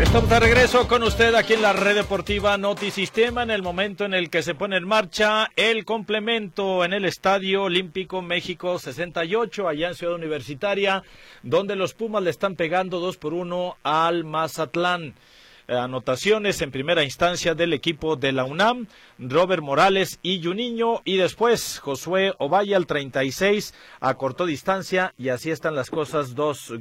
Estamos de regreso con usted aquí en la Red Deportiva Notisistema, en el momento en el que se pone en marcha el complemento en el Estadio Olímpico México 68, allá en Ciudad Universitaria, donde los Pumas le están pegando 2-1 al Mazatlán. Anotaciones en primera instancia del equipo de la UNAM, Robert Morales y Juninho, y después Josué Ovalle al 36 acortó distancia, y así están las cosas,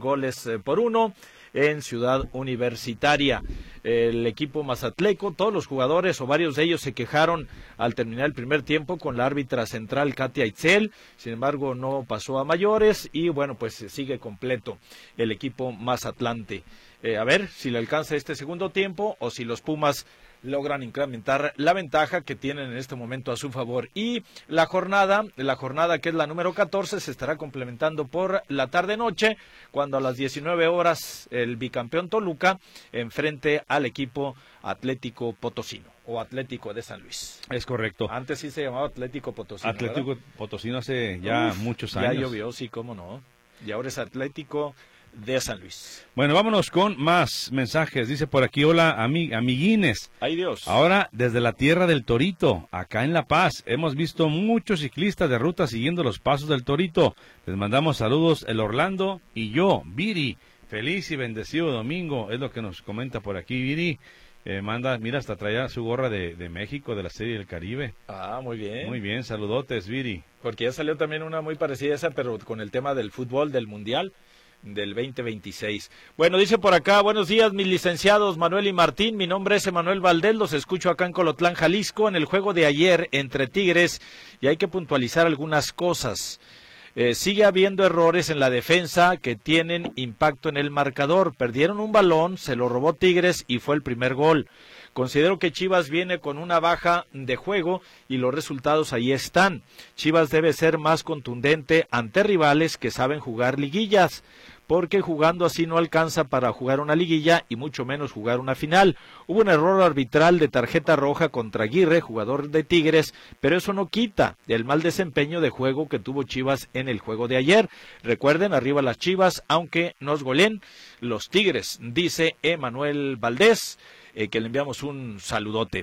2-1 en Ciudad Universitaria. El equipo mazatleco, todos los jugadores o varios de ellos se quejaron al terminar el primer tiempo con la árbitra central Katia Itzel, sin embargo no pasó a mayores y bueno, pues sigue completo el equipo mazatlante. A ver si le alcanza este segundo tiempo o si los Pumas logran incrementar la ventaja que tienen en este momento a su favor. Y la jornada que es la número 14 se estará complementando por la tarde-noche, cuando a las 19 horas el bicampeón Toluca enfrente al equipo Atlético Potosino o Atlético de San Luis. Es correcto. Antes sí se llamaba Atlético Potosino. Atlético ¿verdad? Potosino hace ya muchos años. Ya llovió, sí, cómo no. Y ahora es Atlético de San Luis. Bueno, vámonos con más mensajes. Dice por aquí, hola amiguines. ¡Ay, Dios! Ahora, desde la tierra del Torito, acá en La Paz, hemos visto muchos ciclistas de ruta siguiendo los pasos del Torito. Les mandamos saludos el Orlando y yo, Viri. Feliz y bendecido domingo, es lo que nos comenta por aquí Viri. Mira, hasta traía su gorra de México, de la Serie del Caribe. Ah, muy bien. Muy bien, saludotes, Viri. Porque ya salió también una muy parecida a esa, pero con el tema del fútbol, del Mundial del 2026. Bueno, dice por acá, buenos días mis licenciados Manuel y Martín, mi nombre es Emanuel Valdés, los escucho acá en Colotlán, Jalisco, en el juego de ayer entre Tigres, y hay que puntualizar algunas cosas. Sigue habiendo errores en la defensa que tienen impacto en el marcador. Perdieron un balón, se lo robó Tigres y fue el primer gol. Considero que Chivas viene con una baja de juego y los resultados ahí están. Chivas debe ser más contundente ante rivales que saben jugar liguillas, porque jugando así no alcanza para jugar una liguilla y mucho menos jugar una final. Hubo un error arbitral de tarjeta roja contra Aguirre, jugador de Tigres, pero eso no quita el mal desempeño de juego que tuvo Chivas en el juego de ayer. Recuerden, arriba las Chivas, aunque nos goleen los Tigres, dice Emanuel Valdés, que le enviamos un saludote.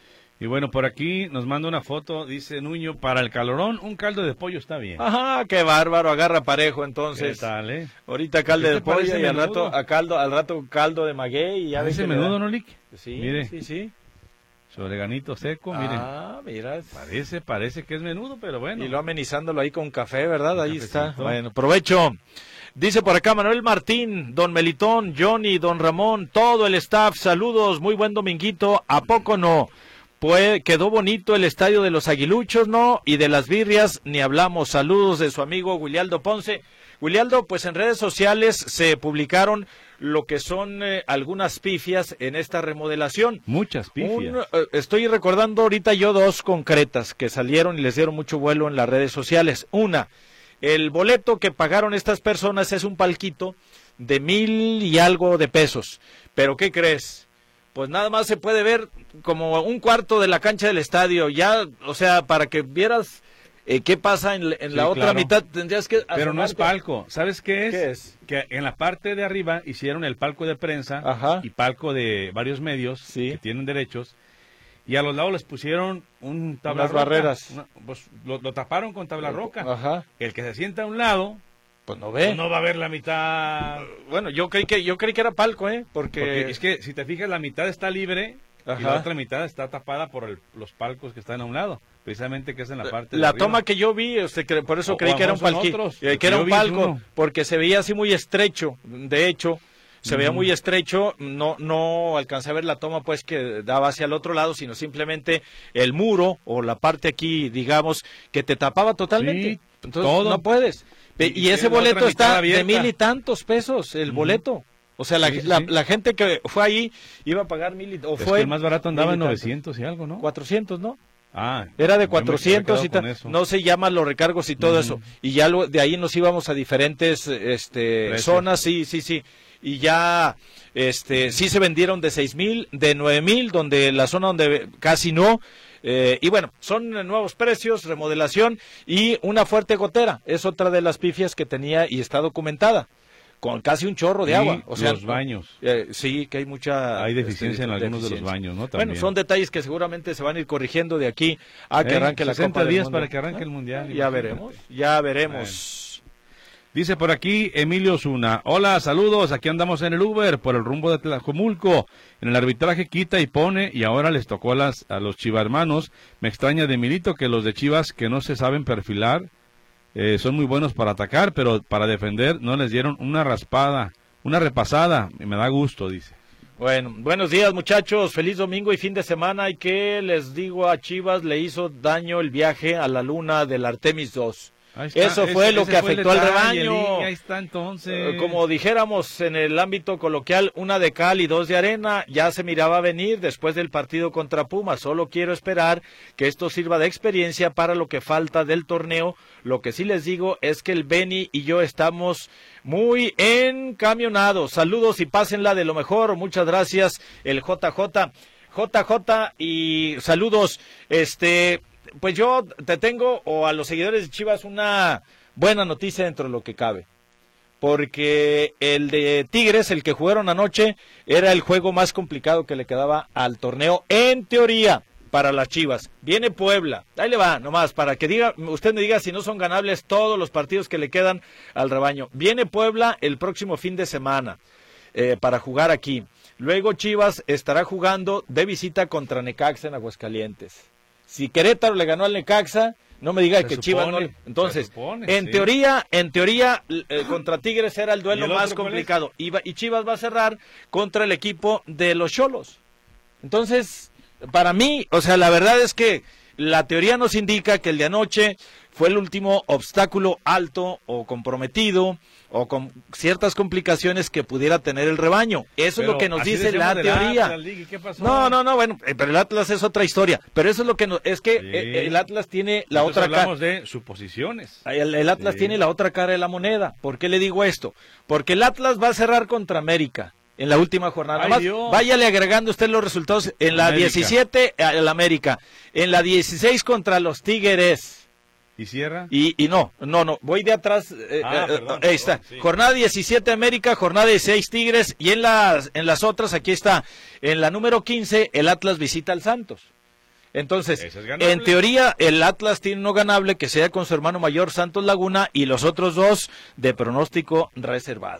Y bueno, por aquí nos manda una foto, dice Nuño, para el calorón, un caldo de pollo está bien. Ajá, qué bárbaro, agarra parejo entonces. ¿Qué tal, Ahorita caldo de pollo y al rato caldo de maguey y ya ves ese menudo, ¿no, Lick? Sí, mire, sí. Su oreganito seco, miren. Ah, mira. Parece que es menudo, pero bueno. Y lo amenizándolo ahí con café, ¿verdad? Ahí está. Bueno, provecho. Dice por acá Manuel Martín, don Melitón, Johnny, don Ramón, todo el staff, saludos, muy buen dominguito, ¿a poco no? Pues quedó bonito el estadio de los Aguiluchos, ¿no? Y de las birrias ni hablamos. Saludos de su amigo Guilialdo Ponce. Guilialdo, pues en redes sociales se publicaron lo que son algunas pifias en esta remodelación. Muchas pifias. Estoy recordando ahorita yo dos concretas que salieron y les dieron mucho vuelo en las redes sociales. Una, el boleto que pagaron estas personas es un palquito de 1,000 y algo de pesos. ¿Pero qué crees? Pues nada más se puede ver como un cuarto de la cancha del estadio. Ya, o sea, para que vieras qué pasa en la otra mitad, tendrías que... Pero no es palco. ¿Sabes qué es? ¿Qué es? Que en la parte de arriba hicieron el palco de prensa. Ajá. Y palco de varios medios que tienen derechos. Y a los lados les pusieron un tabla unas roca. Barreras. Pues lo taparon con tabla roca. Ajá. El que se sienta a un lado... Pues no ve. Pues no va a ver la mitad. Bueno, yo creí que era palco, porque es que si te fijas la mitad está libre. Ajá. Y la otra mitad está tapada por los palcos que están a un lado, precisamente que es en la parte la de arriba. toma que yo vi, por eso creí que era un palco, que era un palco, porque se veía así muy estrecho. De hecho, se veía muy estrecho. No alcancé a ver la toma pues que daba hacia el otro lado, sino simplemente el muro o la parte aquí, digamos, que te tapaba totalmente. Sí, entonces todo. no puedes. Y ese boleto está de 1,000 y tantos pesos, el boleto. O sea, la gente que fue ahí iba a pagar 1,000 y... Es que el más barato andaba en 900 y algo, ¿no? 400, ¿no? Ah, era de 400 y tal. No se llaman los recargos y todo eso. Y ya de ahí nos íbamos a diferentes zonas, sí. Y ya sí se vendieron de 6,000, de 9,000, donde la zona donde casi no. Y bueno, son nuevos precios, remodelación y una fuerte gotera. Es otra de las pifias que tenía y está documentada. con casi un chorro de agua. O sea, los baños. Sí, que hay mucha... Hay deficiencia en algunos de los baños, ¿no? También. Bueno, son detalles que seguramente se van a ir corrigiendo de aquí a que arranque la Copa del Mundo. para que arranque el Mundial. Ya veremos. Bueno. Dice por aquí Emilio Zuna, hola, saludos, aquí andamos en el Uber por el rumbo de Tlajomulco, en el arbitraje quita y pone y ahora les tocó a los chivarmanos, me extraña de Milito que los de Chivas que no se saben perfilar, son muy buenos para atacar, pero para defender no les dieron una repasada, y me da gusto, dice. Bueno, buenos días muchachos, feliz domingo y fin de semana, y que les digo, a Chivas le hizo daño el viaje a la luna del Artemis 2. Eso fue lo que afectó al rebaño. Ahí está, entonces. Como dijéramos en el ámbito coloquial, una de cal y dos de arena, ya se miraba venir después del partido contra Pumas. Solo quiero esperar que esto sirva de experiencia para lo que falta del torneo. Lo que sí les digo es que el Beni y yo estamos muy encamionados. Saludos y pásenla de lo mejor. Muchas gracias, el JJ y saludos, pues yo te tengo, o a los seguidores de Chivas, una buena noticia dentro de lo que cabe. Porque el de Tigres, el que jugaron anoche, era el juego más complicado que le quedaba al torneo, en teoría, para las Chivas. Viene Puebla, ahí le va, nomás, para que usted me diga si no son ganables todos los partidos que le quedan al rebaño. Viene Puebla el próximo fin de semana, para jugar aquí. Luego Chivas estará jugando de visita contra Necaxa en Aguascalientes. Si Querétaro le ganó al Necaxa, no me diga que Chivas no. Entonces, en teoría, contra Tigres era el duelo más complicado. Y Chivas va a cerrar contra el equipo de los Xolos. Entonces, para mí, o sea, la verdad es que la teoría nos indica que el de anoche fue el último obstáculo alto o comprometido o con ciertas complicaciones que pudiera tener el rebaño. Eso es lo que nos dice la teoría. Atlas, ¿qué pasó? No, bueno, pero el Atlas es otra historia. Pero eso es lo que es que el Atlas tiene la otra cara. Hablamos de suposiciones. El Atlas tiene la otra cara de la moneda. ¿Por qué le digo esto? Porque el Atlas va a cerrar contra América en la última jornada. Váyale agregando usted los resultados. En la 17, el América. En la 16 contra los Tigres. ¿Y cierra? Y no, voy de atrás. Ahí está. Sí. Jornada 17 América, jornada 16 Tigres, y en las otras, aquí está, en la número 15, el Atlas visita al Santos. Entonces, en teoría, el Atlas tiene uno ganable, que sea con su hermano mayor Santos Laguna, y los otros dos de pronóstico reservado.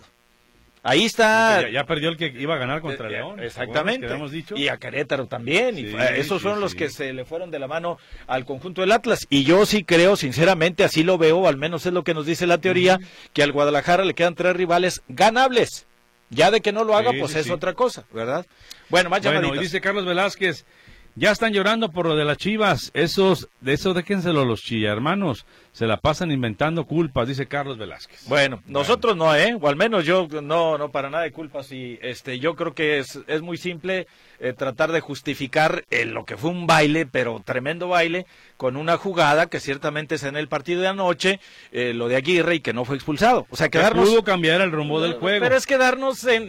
Ahí está. Ya perdió el que iba a ganar contra León. Exactamente. Bueno, dicho. Y a Querétaro también. Sí, esos fueron los que se le fueron de la mano al conjunto del Atlas. Y yo sí creo, sinceramente, así lo veo, al menos es lo que nos dice la teoría, que al Guadalajara le quedan 3 rivales ganables. Ya de que no lo haga, es otra cosa, ¿verdad? Bueno, más llamaditas. Bueno, y dice Carlos Velázquez, ya están llorando por lo de las Chivas. De eso déjenselo los hermanos. Se la pasan inventando culpas, dice Carlos Velázquez. Bueno, nosotros no, o al menos yo no para nada de culpas. Y yo creo que es muy simple tratar de justificar lo que fue un baile, pero tremendo baile, con una jugada que ciertamente es en el partido de anoche, lo de Aguirre, y que no fue expulsado. O sea, quedarnos... Pudo cambiar el rumbo del juego. Pero es quedarnos en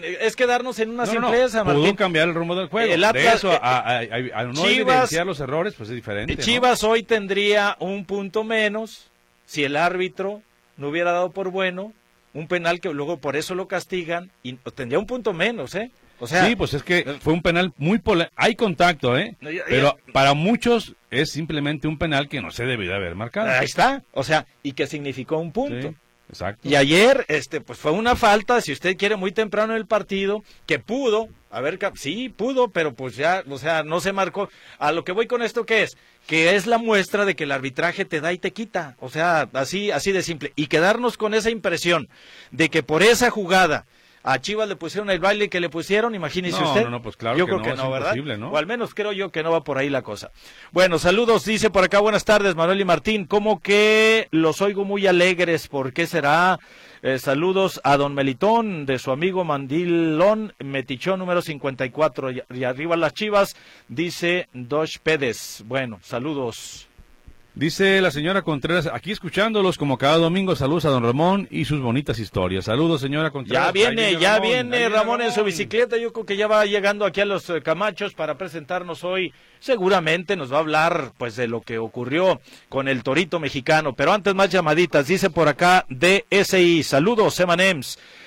una simpleza, Martín. Pudo cambiar el rumbo del juego. El Atlas, de eso a no evidenciar los errores, pues es diferente. Chivas hoy tendría un punto menos si el árbitro no hubiera dado por bueno un penal que luego por eso lo castigan, y tendría un punto menos, O sea, sí, pues es que fue un penal muy hay contacto, pero para muchos es simplemente un penal que no se debería haber marcado. Ahí está, o sea, y que significó un punto. Sí, exacto. Y ayer, pues fue una falta, si usted quiere, muy temprano en el partido, que pudo, sí, pudo, pero pues ya, o sea, no se marcó. A lo que voy con esto, ¿qué es? Que es la muestra de que el arbitraje te da y te quita, o sea, así de simple. Y quedarnos con esa impresión de que por esa jugada a Chivas le pusieron el baile que le pusieron, imagínese usted. No, pues claro, yo que creo que no, ¿verdad? ¿No? O al menos creo yo que no va por ahí la cosa. Bueno, saludos, dice por acá, buenas tardes, Manuel y Martín, como que los oigo muy alegres, ¿por qué será? Saludos a don Melitón, de su amigo Mandilón, Metichón número 54, y arriba las Chivas, dice Dosh Pérez. Bueno, saludos. Dice la señora Contreras, aquí escuchándolos como cada domingo, saludos a don Ramón y sus bonitas historias. Saludos, señora Contreras. Ya viene Ramón en su bicicleta, yo creo que ya va llegando aquí a los Camachos para presentarnos hoy. Seguramente nos va a hablar pues de lo que ocurrió con el Torito mexicano, pero antes más llamaditas, dice por acá DSI, saludos, Emanems.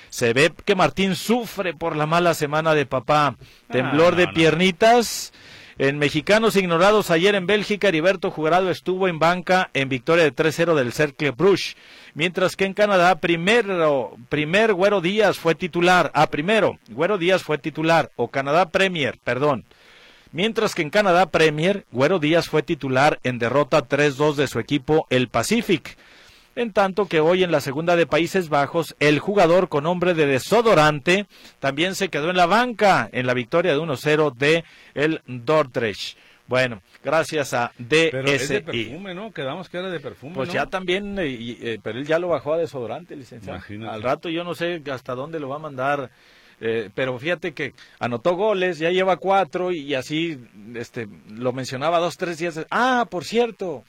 Se ve que Martín sufre por la mala semana de papá. Temblor de piernitas. En Mexicanos Ignorados, ayer en Bélgica, Heriberto Jurado estuvo en banca en victoria de 3-0 del Cercle Bruges. Mientras que en Canadá, primer Güero Díaz fue titular. Güero Díaz fue titular. O Canadá Premier, perdón. Mientras que en Canadá Premier, Güero Díaz fue titular en derrota 3-2 de su equipo, el Pacific. En tanto que hoy en la segunda de Países Bajos, el jugador con nombre de Desodorante también se quedó en la banca en la victoria de 1-0 de el Dordrecht. Bueno, gracias a DSI. Pero es de perfume, ¿no? Quedamos que era de perfume, pues ¿no? ya también, pero él ya lo bajó a Desodorante, licenciado. Imagínate. Al rato yo no sé hasta dónde lo va a mandar. Pero fíjate que anotó goles, ya lleva 4 y así lo mencionaba 2-3 días. Por cierto,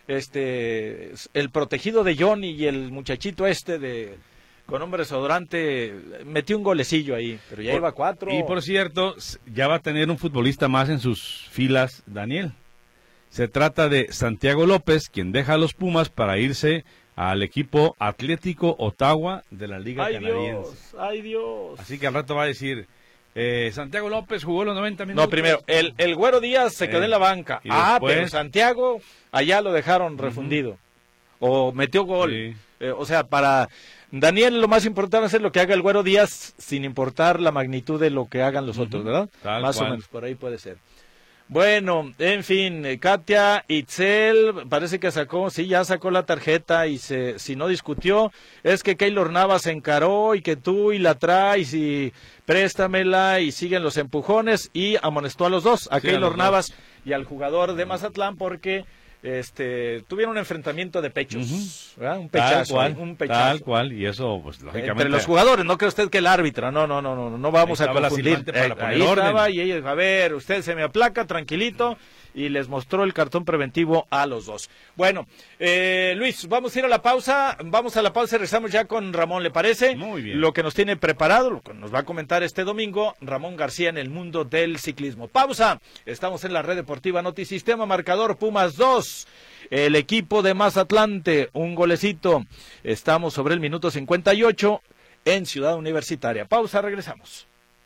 el protegido de Johnny y el muchachito con nombre Desodorante metió un golecillo ahí, pero ya lleva 4. Y por cierto, ya va a tener un futbolista más en sus filas, Daniel. Se trata de Santiago López, quien deja a los Pumas para irse al equipo Atlético Ottawa de la Liga Canadiense. ¡Ay, Dios! Así que al rato va a decir, Santiago López jugó los 90 minutos. No, primero, el Güero Díaz se quedó en la banca. Después, pero Santiago, allá lo dejaron refundido. O metió gol. Sí. O sea, para Daniel lo más importante es lo que haga el Güero Díaz, sin importar la magnitud de lo que hagan los otros, ¿verdad? Más o menos, por ahí puede ser. Bueno, en fin, Katia Itzel parece que ya sacó la tarjeta y si no discutió, es que Keylor Navas se encaró y que tú y la traes y préstamela y siguen los empujones y amonestó a los dos, a Keylor Navas y al jugador de Mazatlán porque tuvieron un enfrentamiento de pechos, ¿verdad? Un pechazo. Tal cual, y eso, pues, lógicamente. Entre los jugadores, no cree usted que el árbitro, no vamos a confundir. Ahí estaba, y ellos, a ver, usted se me aplaca, tranquilito, y les mostró el cartón preventivo a los dos. Bueno, Luis, vamos a ir a la pausa, y regresamos ya con Ramón, ¿le parece? Muy bien. Lo que nos tiene preparado, lo que nos va a comentar este domingo, Ramón García en el mundo del ciclismo. Pausa, estamos en la red deportiva Notisistema, marcador Pumas 2, el equipo de Mazatlán, un golecito, estamos sobre el minuto 58 en Ciudad Universitaria. Pausa, regresamos.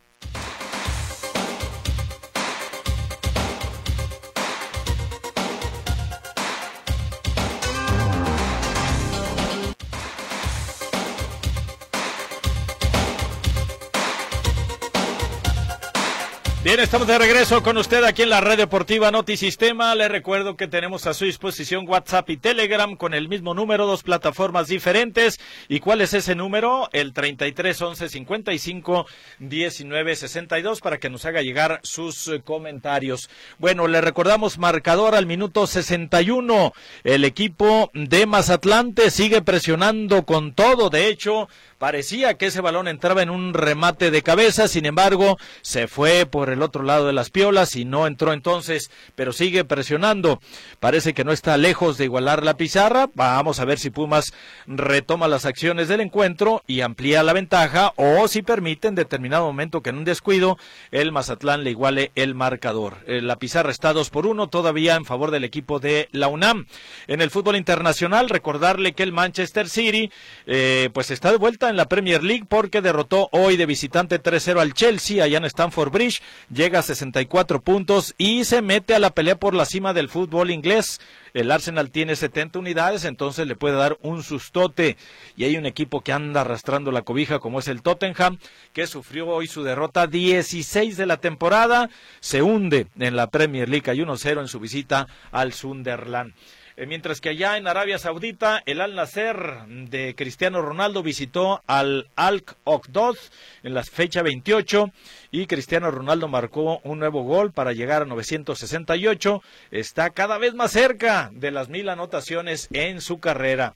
Bien, estamos de regreso con usted aquí en la red deportiva Notisistema. Le recuerdo que tenemos a su disposición WhatsApp y Telegram con el mismo número, 2 plataformas diferentes. ¿Y cuál es ese número? El 33 11 55 19 62 para que nos haga llegar sus comentarios. Bueno, le recordamos marcador al minuto 61. El equipo de Mazatlán sigue presionando con todo. De hecho, parecía que ese balón entraba en un remate de cabeza, sin embargo, se fue por el otro lado de las piolas y no entró entonces, pero sigue presionando. Parece que no está lejos de igualar la pizarra. Vamos a ver si Pumas retoma las acciones del encuentro y amplía la ventaja, o si permite en determinado momento que en un descuido el Mazatlán le iguale el marcador. La pizarra está 2-1 todavía en favor del equipo de la UNAM. En el fútbol internacional, recordarle que el Manchester City pues está de vuelta en la Premier League porque derrotó hoy de visitante 3-0 al Chelsea allá en Stamford Bridge, llega a 64 puntos y se mete a la pelea por la cima del fútbol inglés. El Arsenal tiene 70 unidades, entonces le puede dar un sustote. Y hay un equipo que anda arrastrando la cobija, como es el Tottenham, que sufrió hoy su derrota 16 de la temporada. Se hunde en la Premier League, hay 1-0 en su visita al Sunderland. Mientras que allá en Arabia Saudita, el Al Nasser de Cristiano Ronaldo visitó al Al-Oqdod en la fecha 28 y Cristiano Ronaldo marcó un nuevo gol para llegar a 968. Está cada vez más cerca de las 1000 anotaciones en su carrera.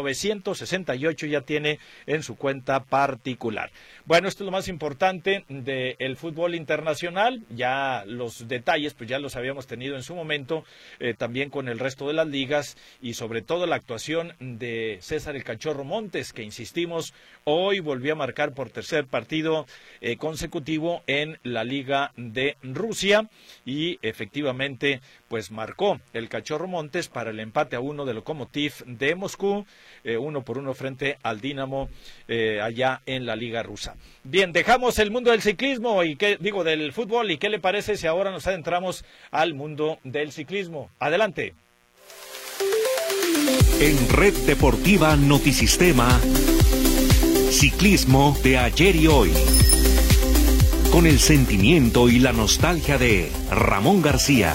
968 ya tiene en su cuenta particular. Bueno, esto es lo más importante del fútbol internacional. Ya los detalles, pues ya los habíamos tenido en su momento, también con el resto de las ligas. ligas y sobre todo la actuación de César el Cachorro Montes, que insistimos, hoy volvió a marcar por tercer partido consecutivo en la Liga de Rusia y efectivamente pues marcó el Cachorro Montes para el empate a 1 de Lokomotiv de Moscú, 1-1 frente al Dinamo allá en la Liga Rusa. Bien, dejamos el mundo del ciclismo y del fútbol, y qué le parece si ahora nos adentramos al mundo del ciclismo. Adelante. En Red Deportiva Notisistema, ciclismo de ayer y hoy, con el sentimiento y la nostalgia de Ramón García.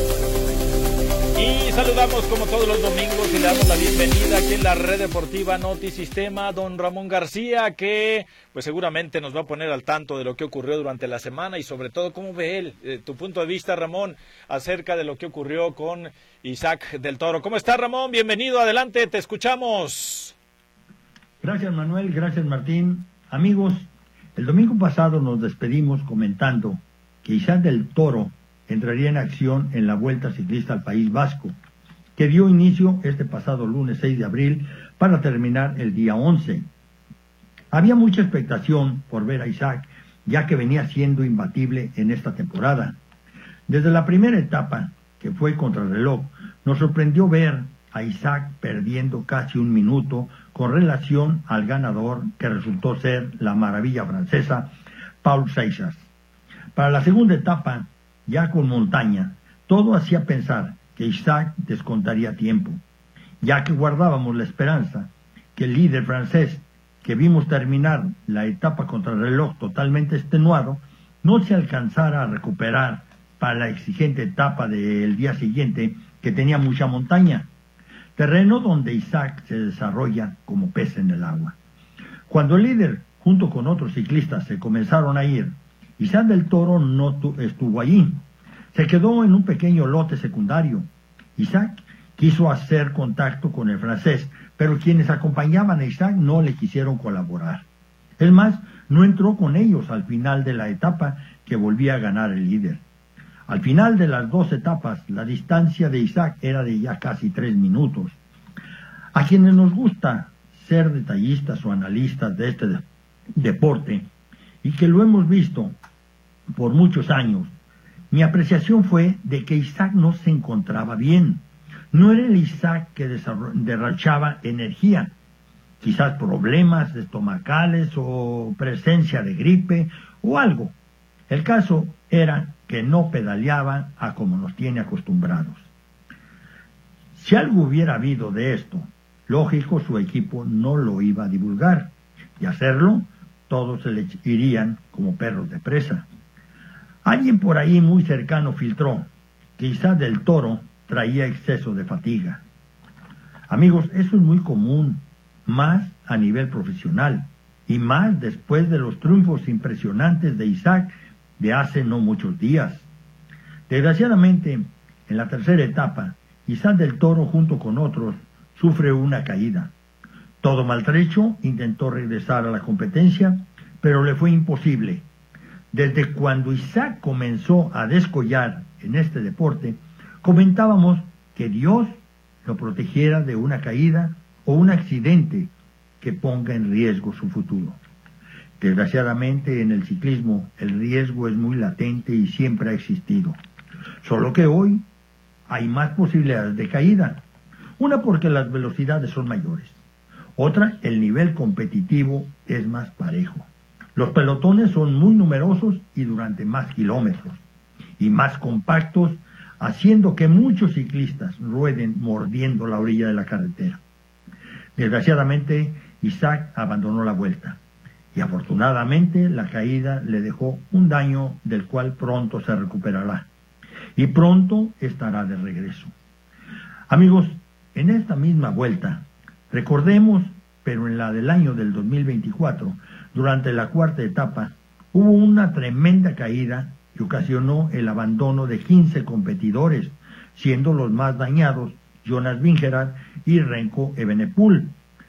Y saludamos como todos los domingos y le damos la bienvenida aquí en la Red Deportiva Notisistema, don Ramón García, que pues seguramente nos va a poner al tanto de lo que ocurrió durante la semana y sobre todo cómo ve él, tu punto de vista, Ramón, acerca de lo que ocurrió con Isaac del Toro. ¿Cómo está, Ramón? Bienvenido, adelante, te escuchamos. Gracias, Manuel, gracias, Martín. Amigos, el domingo pasado nos despedimos comentando que Isaac del Toro entraría en acción en la Vuelta Ciclista al País Vasco, que dio inicio este pasado lunes 6 de abril para terminar el día 11. Había mucha expectación por ver a Isaac, ya que venía siendo imbatible en esta temporada. Desde la primera etapa, que fue contrarreloj, nos sorprendió ver a Isaac perdiendo casi un minuto con relación al ganador, que resultó ser la maravilla francesa, Paul Seixas. Para la segunda etapa, ya con montaña, todo hacía pensar que Isaac descontaría tiempo, ya que guardábamos la esperanza que el líder francés, que vimos terminar la etapa contrarreloj totalmente extenuado, no se alcanzara a recuperar para la exigente etapa del día siguiente, que tenía mucha montaña, terreno donde Isaac se desarrolla como pez en el agua. Cuando el líder, junto con otros ciclistas, se comenzaron a ir, Isaac del Toro no estuvo allí. Se quedó en un pequeño lote secundario. Isaac quiso hacer contacto con el francés, pero quienes acompañaban a Isaac no le quisieron colaborar. Es más, no entró con ellos al final de la etapa, que volvía a ganar el líder. Al final de las dos etapas, la distancia de Isaac era de ya casi 3 minutos. A quienes nos gusta ser detallistas o analistas de este deporte, y que lo hemos visto por muchos años, mi apreciación fue de que Isaac no se encontraba bien. No era el Isaac que derrochaba energía, quizás problemas estomacales o presencia de gripe o algo. El caso era que no pedaleaba a como nos tiene acostumbrados. Si algo hubiera habido de esto, lógico, su equipo no lo iba a divulgar. De hacerlo, todos se le irían como perros de presa. Alguien por ahí muy cercano filtró que Isaac del Toro traía exceso de fatiga. Amigos, eso es muy común, más a nivel profesional, y más después de los triunfos impresionantes de Isaac de hace no muchos días. Desgraciadamente, en la tercera etapa, Isaac del Toro, junto con otros, sufre una caída. Todo maltrecho, intentó regresar a la competencia, pero le fue imposible. Desde cuando Isaac comenzó a descollar en este deporte, comentábamos que Dios lo protegiera de una caída o un accidente que ponga en riesgo su futuro. Desgraciadamente, en el ciclismo el riesgo es muy latente y siempre ha existido. Solo que hoy hay más posibilidades de caída. Una, porque las velocidades son mayores. Otra, el nivel competitivo es más parejo. Los pelotones son muy numerosos y durante más kilómetros, y más compactos, haciendo que muchos ciclistas rueden mordiendo la orilla de la carretera. Desgraciadamente, Isaac abandonó la vuelta, y afortunadamente la caída le dejó un daño del cual pronto se recuperará, y pronto estará de regreso. Amigos, en esta misma vuelta, recordemos, pero en la del año del 2024, durante la cuarta etapa, hubo una tremenda caída que ocasionó el abandono de 15 competidores, siendo los más dañados Jonas Vingegaard y Remco Evenepoel.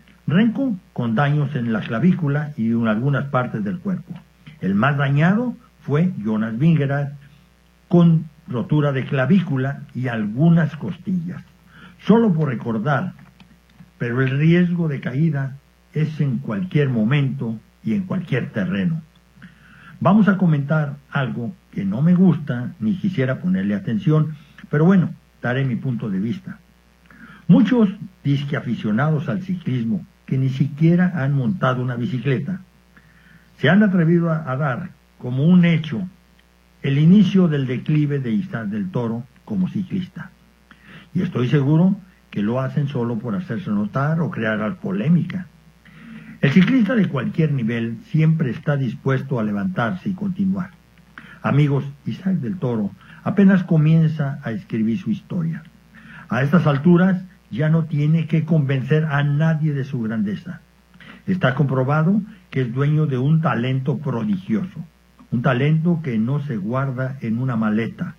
Remco con daños en la clavícula y en algunas partes del cuerpo. El más dañado fue Jonas Vingegaard, con rotura de clavícula y algunas costillas. solo por recordar, pero el riesgo de caída es en cualquier momento y en cualquier terreno. Vamos a comentar algo que no me gusta ni quisiera ponerle atención, pero bueno, daré mi punto de vista. Muchos disque aficionados al ciclismo que ni siquiera han montado una bicicleta se han atrevido a dar como un hecho el inicio del declive de Isaac del Toro como ciclista. Y estoy seguro que lo hacen solo por hacerse notar o crear polémica. El ciclista de cualquier nivel siempre está dispuesto a levantarse y continuar. Amigos, Isaac del Toro apenas comienza a escribir su historia. A estas alturas ya no tiene que convencer a nadie de su grandeza. Está comprobado que es dueño de un talento prodigioso, un talento que no se guarda en una maleta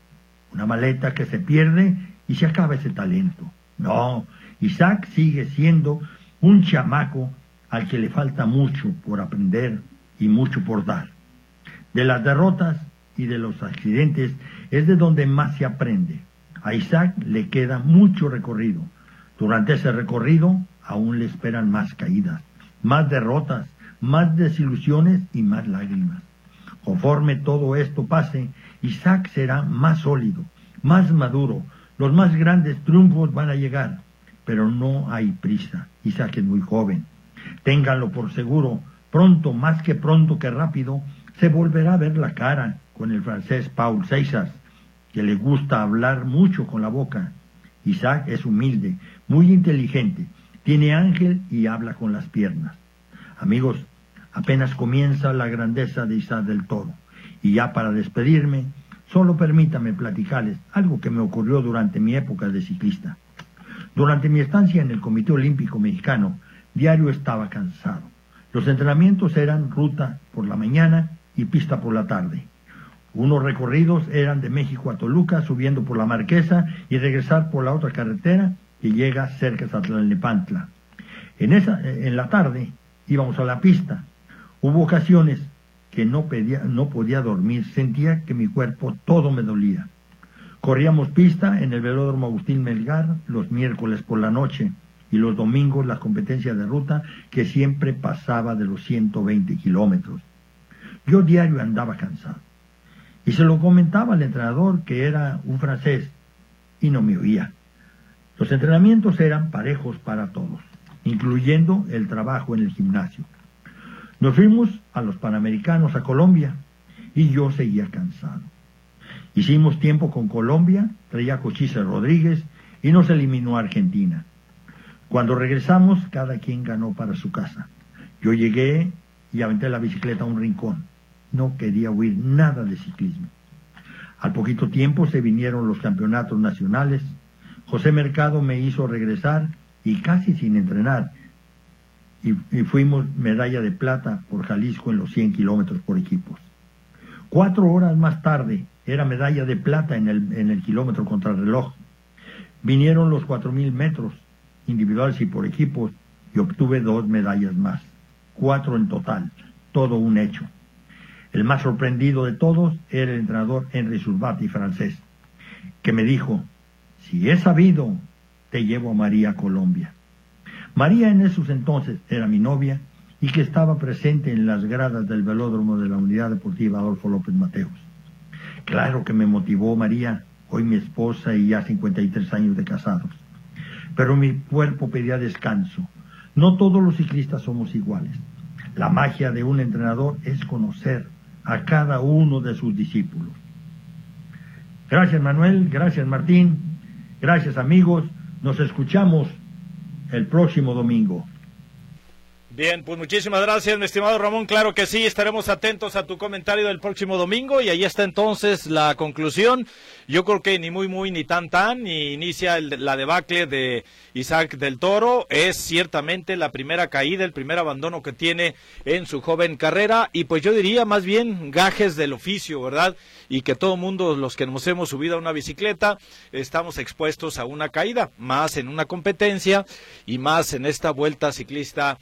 que se pierde y se acaba ese talento. No, Isaac sigue siendo un chamaco al que le falta mucho por aprender y mucho por dar. De las derrotas y de los accidentes es de donde más se aprende. A Isaac le queda mucho recorrido. Durante ese recorrido aún le esperan más caídas, más derrotas, más desilusiones y más lágrimas. Conforme todo esto pase, Isaac será más sólido, más maduro. Los más grandes triunfos van a llegar, pero no hay prisa. Isaac es muy joven. Ténganlo por seguro, pronto, más que pronto que rápido, se volverá a ver la cara con el francés Paul César, que le gusta hablar mucho con la boca. Isaac es humilde, muy inteligente, tiene ángel y habla con las piernas. Amigos, apenas comienza la grandeza de Isaac del Toro. Y ya para despedirme, solo permítame platicarles algo que me ocurrió durante mi época de ciclista. Durante mi estancia en el Comité Olímpico Mexicano, diario estaba cansado. Los entrenamientos eran ruta por la mañana y pista por la tarde. Unos recorridos eran de México a Toluca, subiendo por la Marquesa y regresar por la otra carretera que llega cerca de Tlalnepantla. En la tarde íbamos a la pista. Hubo ocasiones que no podía dormir, sentía que mi cuerpo todo me dolía. Corríamos pista en el velódromo Agustín Melgar los miércoles por la noche y los domingos las competencias de ruta que siempre pasaba de los 120 kilómetros. Yo diario andaba cansado y se lo comentaba al entrenador, que era un francés, y no me oía. Los entrenamientos eran parejos para todos, incluyendo el trabajo en el gimnasio. Nos fuimos a los Panamericanos a Colombia y yo seguía cansado. Hicimos tiempo con Colombia, traía Cochise Rodríguez y nos eliminó a Argentina. Cuando regresamos, cada quien ganó para su casa. Yo llegué y aventé la bicicleta a un rincón. No quería oír nada de ciclismo. Al poquito tiempo se vinieron los campeonatos nacionales. José Mercado me hizo regresar y casi sin entrenar. Y fuimos medalla de plata por Jalisco en los 100 kilómetros por equipos. 4 horas más tarde era medalla de plata en el kilómetro contrarreloj. Vinieron los 4,000 metros individuales y por equipos y obtuve 2 medallas más. 4 en total, todo un hecho. El más sorprendido de todos era el entrenador Henry Surbati, francés, que me dijo: si es sabido, te llevo a María a Colombia. María en esos entonces era mi novia y que estaba presente en las gradas del velódromo de la Unidad Deportiva Adolfo López Mateos. Claro que me motivó María, hoy mi esposa y ya 53 años de casados. Pero mi cuerpo pedía descanso. No todos los ciclistas somos iguales. La magia de un entrenador es conocer a cada uno de sus discípulos. Gracias, Manuel, gracias, Martín, gracias, amigos. Nos escuchamos el próximo domingo. Bien, pues muchísimas gracias, mi estimado Ramón. Claro que sí, estaremos atentos a tu comentario del próximo domingo y ahí está entonces la conclusión. Yo creo que ni muy ni tan ni inicia la debacle de Isaac del Toro. Es ciertamente la primera caída, el primer abandono que tiene en su joven carrera y pues yo diría más bien gajes del oficio, ¿verdad? Y que todo mundo, los que nos hemos subido a una bicicleta, estamos expuestos a una caída, más en una competencia y más en esta Vuelta Ciclista a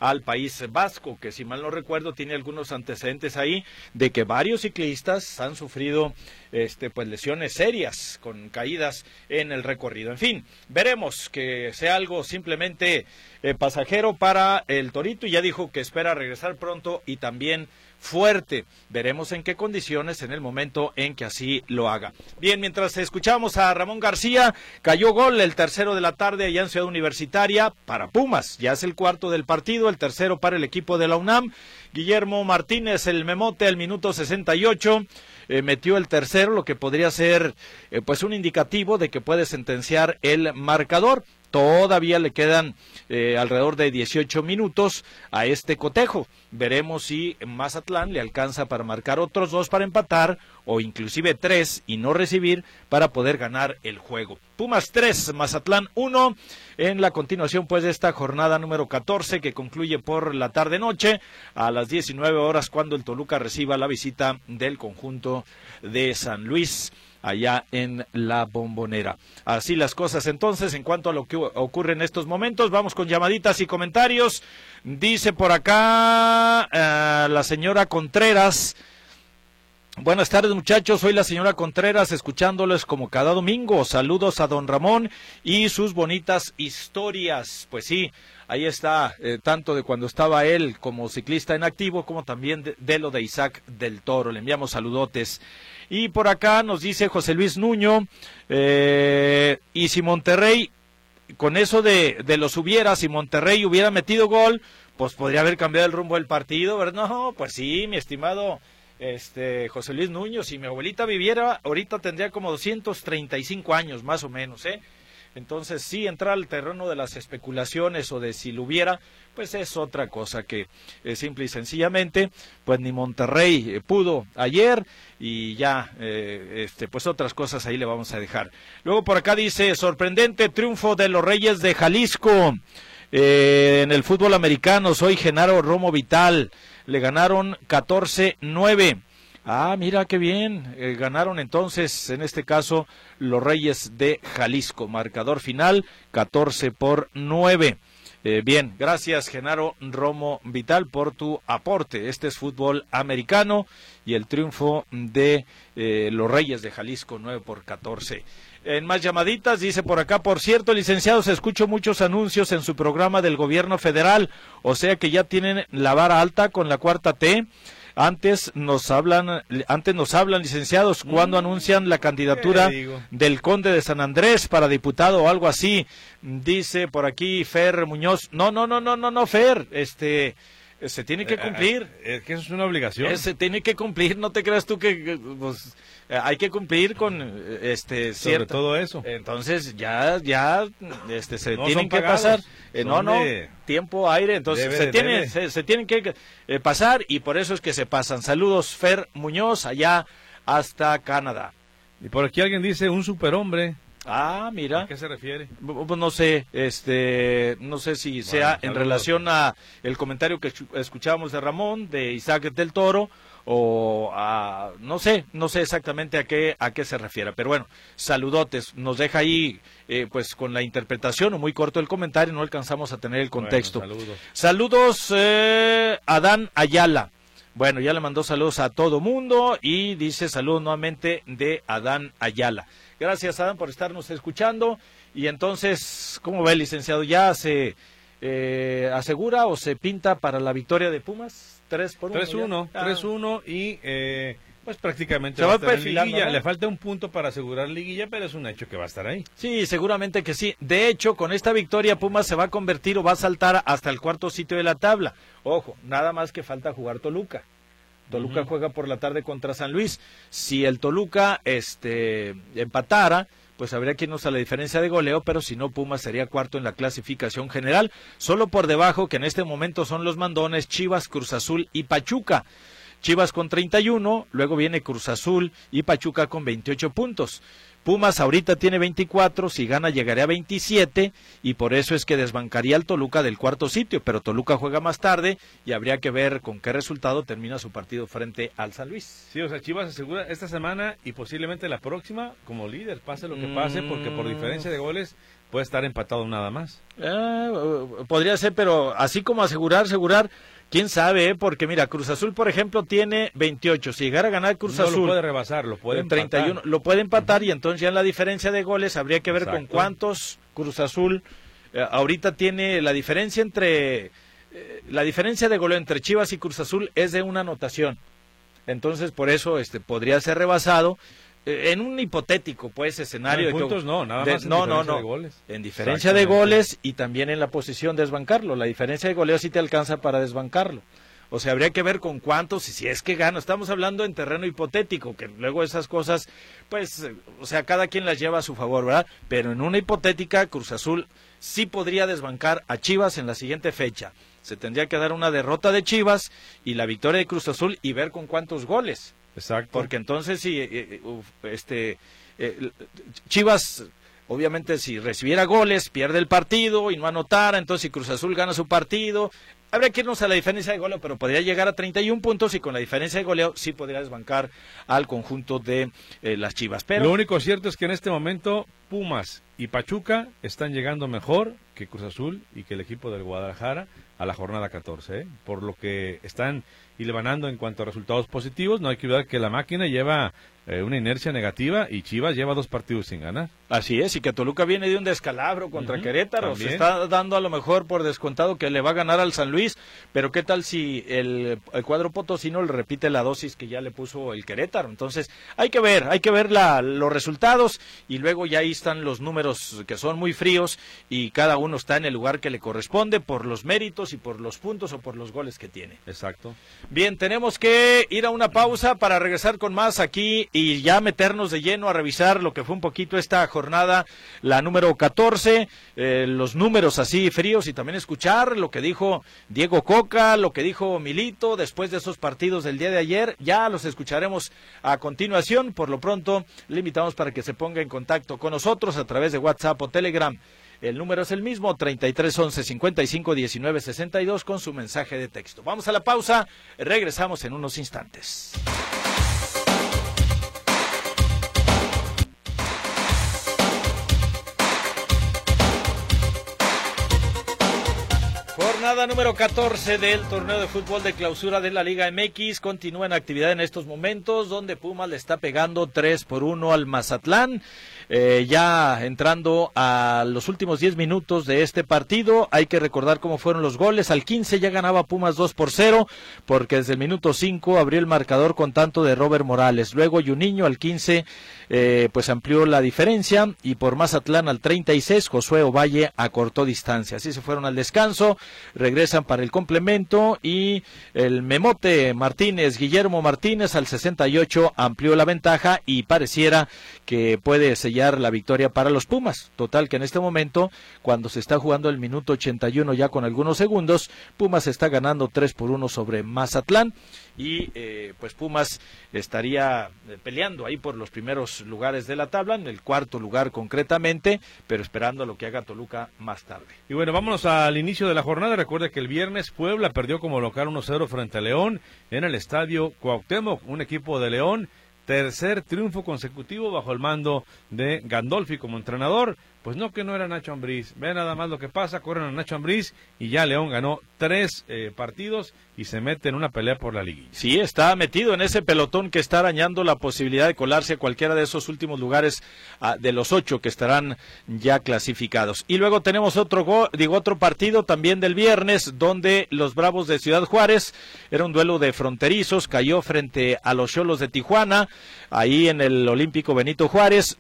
al País Vasco, que si mal no recuerdo tiene algunos antecedentes ahí de que varios ciclistas han sufrido pues lesiones serias con caídas en el recorrido. En fin, veremos que sea algo simplemente pasajero para el Torito, y ya dijo que espera regresar pronto y también fuerte. Veremos en qué condiciones en el momento en que así lo haga. Bien, mientras escuchamos a Ramón García, cayó gol, el tercero de la tarde allá en Ciudad Universitaria para Pumas. Ya es el cuarto del partido, el tercero para el equipo de la UNAM. Guillermo Martínez, el memote, al minuto 68, metió el tercero, lo que podría ser pues un indicativo de que puede sentenciar el marcador. Todavía le quedan alrededor de 18 minutos a este cotejo. Veremos si Mazatlán le alcanza para marcar otros 2 para empatar, o inclusive 3 y no recibir para poder ganar el juego. Pumas 3, Mazatlán 1, en la continuación pues de esta jornada número 14, que concluye por la tarde-noche a las 19 horas, cuando el Toluca reciba la visita del conjunto de San Luis, allá en la Bombonera. Así las cosas entonces en cuanto a lo que ocurre en estos momentos. Vamos con llamaditas y comentarios. Dice por acá la señora Contreras: buenas tardes, muchachos, soy la señora Contreras, escuchándoles como cada domingo. Saludos a don Ramón y sus bonitas historias. Pues sí, ahí está, tanto de cuando estaba él como ciclista en activo, como también de lo de Isaac del Toro. Le enviamos saludotes. Y por acá nos dice José Luis Nuño, y si Monterrey, con eso de los hubieras, si Monterrey hubiera metido gol, pues podría haber cambiado el rumbo del partido, ¿verdad? No, pues sí, mi estimado José Luis Nuño, si mi abuelita viviera, ahorita tendría como 235 años, más o menos, Entonces, sí, entrar al terreno de las especulaciones o de si lo hubiera, pues es otra cosa que simple y sencillamente, pues ni Monterrey pudo ayer, y ya, pues otras cosas ahí le vamos a dejar. Luego por acá dice: sorprendente triunfo de los Reyes de Jalisco en el fútbol americano. Soy Genaro Romo Vital, le ganaron 14-9. Ah, mira qué bien, ganaron entonces, en este caso, los Reyes de Jalisco. Marcador final, 14-9. Bien, gracias Genaro Romo Vital por tu aporte. Este es fútbol americano y el triunfo de los Reyes de Jalisco, 9-14. En más llamaditas, dice por acá: por cierto, licenciados, escucho muchos anuncios en su programa del gobierno federal, o sea que ya tienen la vara alta con la cuarta T. Antes nos hablan, licenciados, cuando anuncian la candidatura del conde de San Andrés para diputado o algo así. Dice por aquí Fer Muñoz: no, Fer, se tiene que cumplir. Es que eso es una obligación. Se tiene que cumplir, no te creas tú que pues, hay que cumplir con sobre cierto. Todo eso. Entonces ya se no tienen que pasar. Tiempo, aire, entonces se tienen que pasar, y por eso es que se pasan. Saludos, Fer Muñoz, allá hasta Canadá. Y por aquí alguien dice: un superhombre. Ah, mira. ¿A qué se refiere? No sé, no sé si sea en relación a el comentario que escuchábamos de Ramón, de Isaac del Toro, o a, no sé exactamente a qué se refiere, pero bueno, saludotes. Nos deja ahí pues con la interpretación, o muy corto el comentario, no alcanzamos a tener el contexto. Bueno, saludos Adán Ayala. Bueno, ya le mandó saludos a todo mundo, y dice: saludos nuevamente de Adán Ayala. Gracias, Adán, por estarnos escuchando. Y entonces, ¿cómo ve, licenciado? ¿Ya se asegura o se pinta para la victoria de Pumas? 3-1. 3-1 y pues prácticamente se va perfilando, ¿no? Le falta un punto para asegurar liguilla, pero es un hecho que va a estar ahí. Sí, seguramente que sí. De hecho, con esta victoria Pumas se va a convertir o va a saltar hasta el cuarto sitio de la tabla. Ojo, nada más que falta jugar Toluca. Toluca juega por la tarde contra San Luis. Si el Toluca empatara, pues habría que irnos a la diferencia de goleo, pero si no, Pumas sería cuarto en la clasificación general, solo por debajo, que en este momento son los mandones Chivas, Cruz Azul y Pachuca. Chivas con 31, luego viene Cruz Azul y Pachuca con 28 puntos. Pumas ahorita tiene 24, si gana llegaría a 27, y por eso es que desbancaría al Toluca del cuarto sitio, pero Toluca juega más tarde y habría que ver con qué resultado termina su partido frente al San Luis. Sí, o sea, Chivas asegura esta semana y posiblemente la próxima como líder, pase lo que pase, porque por diferencia de goles puede estar empatado nada más. Podría ser, pero así como asegurar, quién sabe, porque mira, Cruz Azul, por ejemplo, tiene 28. Si llegara a ganar Cruz Azul, lo puede rebasar, lo puede 31, empatar. lo puede empatar, y entonces ya en la diferencia de goles habría que ver con cuántos Cruz Azul ahorita tiene. La diferencia de goleo entre Chivas y Cruz Azul es de una anotación. Entonces, por eso podría ser rebasado. En un hipotético, pues, escenario. En puntos no, nada más en diferencia de goles. En diferencia de goles y también en la posición de desbancarlo. La diferencia de goleo sí te alcanza para desbancarlo. O sea, habría que ver con cuántos y si es que gana. Estamos hablando en terreno hipotético, que luego esas cosas, pues, o sea, cada quien las lleva a su favor, ¿verdad? Pero en una hipotética, Cruz Azul sí podría desbancar a Chivas en la siguiente fecha. Se tendría que dar una derrota de Chivas y la victoria de Cruz Azul y ver con cuántos goles. Exacto. Porque entonces si Chivas, obviamente, si recibiera goles, pierde el partido y no anotara, entonces si Cruz Azul gana su partido, habría que irnos a la diferencia de goleo, pero podría llegar a 31 puntos y con la diferencia de goleo sí podría desbancar al conjunto de las Chivas. Pero lo único cierto es que en este momento Pumas y Pachuca están llegando mejor que Cruz Azul y que el equipo del Guadalajara a la jornada 14, por lo que están hilvanando en cuanto a resultados positivos. No hay que olvidar que la máquina lleva una inercia negativa y Chivas lleva 2 partidos sin ganar. Así es, y que Toluca viene de un descalabro contra Querétaro. También. Se está dando a lo mejor por descontado que le va a ganar al San Luis, pero qué tal si el cuadro potosino le repite la dosis que ya le puso el Querétaro. Entonces hay que ver los resultados y luego ya ahí están los números que son muy fríos y cada uno está en el lugar que le corresponde por los méritos y por los puntos o por los goles que tiene. Exacto. Bien, tenemos que ir a una pausa para regresar con más aquí y ya meternos de lleno a revisar lo que fue un poquito esta jornada, la número 14, los números así fríos y también escuchar lo que dijo Diego Coca, lo que dijo Milito después de esos partidos del día de ayer. Ya los escucharemos a continuación. Por lo pronto, le invitamos para que se ponga en contacto con nosotros a través de WhatsApp o Telegram. El número es el mismo, 3311-5519-62 con su mensaje de texto. Vamos a la pausa, regresamos en unos instantes. Jornada número 14 del torneo de fútbol de clausura de la Liga MX continúa en actividad en estos momentos, donde Pumas le está pegando 3-1 al Mazatlán. Ya entrando a los últimos 10 minutos de este partido, hay que recordar cómo fueron los goles. Al 15 ya ganaba Pumas 2-0, porque desde el minuto 5 abrió el marcador con tanto de Robert Morales. Luego Juninho al 15 pues amplió la diferencia, y por Mazatlán al 36 Josué Ovalle acortó distancia. Así se fueron al descanso, regresan para el complemento y el Memote Martínez, Guillermo Martínez, al 68 amplió la ventaja y pareciera que puede sellar la victoria para los Pumas. Total que en este momento, cuando se está jugando el minuto 81 ya con algunos segundos, Pumas está ganando 3-1 sobre Mazatlán y pues Pumas estaría peleando ahí por los primeros lugares de la tabla, en el cuarto lugar concretamente, pero esperando lo que haga Toluca más tarde. Y bueno, vámonos al inicio de la jornada. Recuerde que el viernes Puebla perdió como local 1-0 frente a León en el estadio Cuauhtémoc, un equipo de León, tercer triunfo consecutivo bajo el mando de Gandolfi como entrenador. Pues no, que no era Nacho Ambriz. Ve nada más lo que pasa, corren a Nacho Ambriz y ya León ganó 3 partidos y se mete en una pelea por la liguilla. Sí, está metido en ese pelotón que está arañando la posibilidad de colarse a cualquiera de esos últimos lugares de los 8 que estarán ya clasificados. Y luego tenemos otro partido también del viernes, donde los Bravos de Ciudad Juárez, era un duelo de fronterizos, cayó frente a los Xolos de Tijuana, ahí en el Olímpico Benito Juárez,